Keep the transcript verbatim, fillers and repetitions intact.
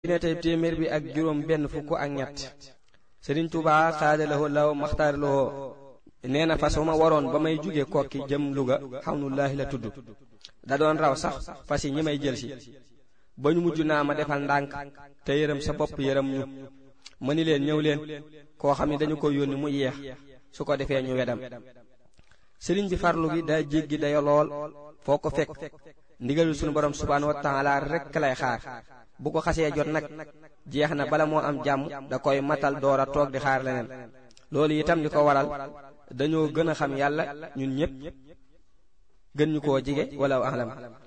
netay téeméer bi ak juróom benn fukk ak ñett Sëriñ Tuubaa xaadalahoo law maxtaaraloo nee na fas ma waroon ba may jóge kokki jëm Luga xawnullaahi la tudd da doon raw sax fas yi ñi may jël si ba ñu mujj naa ma defal ndànk te yërëm sa bopp yërëm ñu ma ni leen ñëw leen koo xam ne dañu ko yónni mu yeex su ko defee ñu wedam sëriñ bi farlu gi daa jéggi dayo lool foo ko fekk ndigalul sunu borom subhaanahu wa taala rekk lay xaar bu ko xasee jot nag jeex na bala moo am jàmm da koy matal door a toog di xaar leneen loolu itam li ko waral dañoo gën a xam yàlla ñun ñépp gën ñu koo jige wala ahlam